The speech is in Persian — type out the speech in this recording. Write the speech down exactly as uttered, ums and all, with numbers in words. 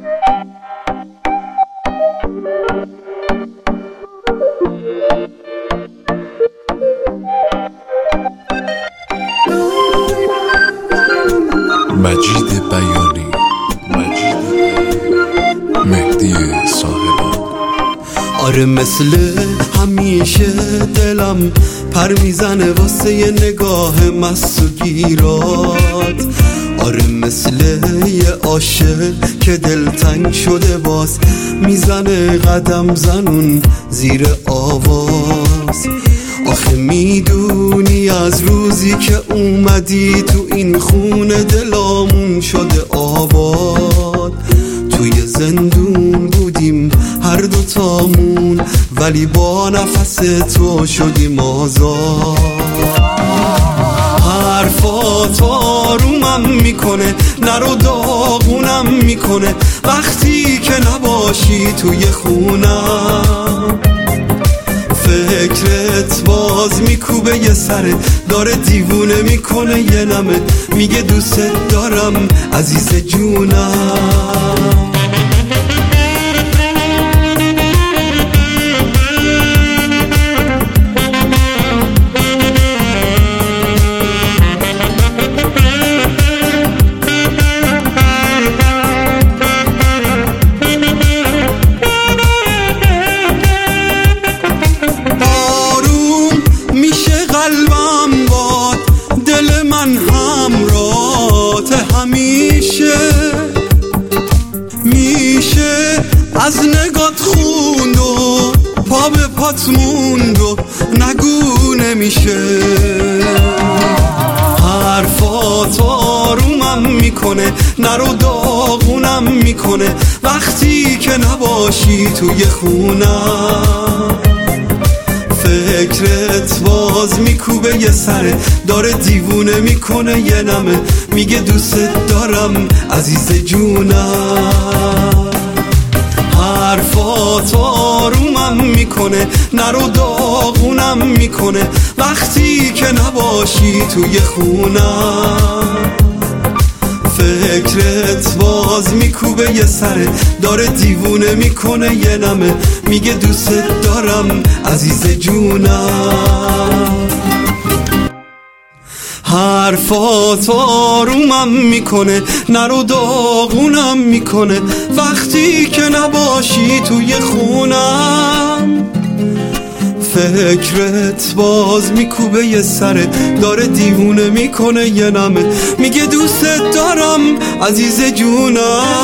مجید بیانی، مجید مهدی صاحبان. آره مثل همیشه دلم پر میزنه واسه یه نگاه مست و گیرات. آره مثل یه عاشق که دلتنگ شده باز میزنه قدم زنون زیر آواز. آخه میدونی از روزی که اومدی تو این خونه دلامون شده آباد. توی زندون بودیم هر دوتامون ولی با نفس تو شدیم آزاد. حرفات آرومم میکنه نرو داغونم میکنه وقتی که نباشی توی خونم. فکرت باز میکوبه یه سره داره دیوونه میکنه یه نمه میگه دوست دارم عزیز جونم. همیشه میشه از نگات خوند و پا به پات موند و نگو نمیشه. حرفات آرومم میکنه نرو داغونم میکنه وقتی که نباشی توی خونم. فکرت باز میکوبه یه سره داره دیوونه میکنه یه نمه میگه دوست دارم عزیز جونم. حرفات آرومم میکنه نرو داغونم میکنه وقتی که نباشی توی خونم. فکرت باز میکوبه یه سره داره دیوونه میکنه یه نمه میگه دوست دارم عزیز جونم. حرفات آرومم میکنه نرو داغونم میکنه وقتی که نباشی توی خونم. فکرت باز میکوبه یه سره داره دیوونه میکنه یه نمه میگه دوست دارم عزیز جونم.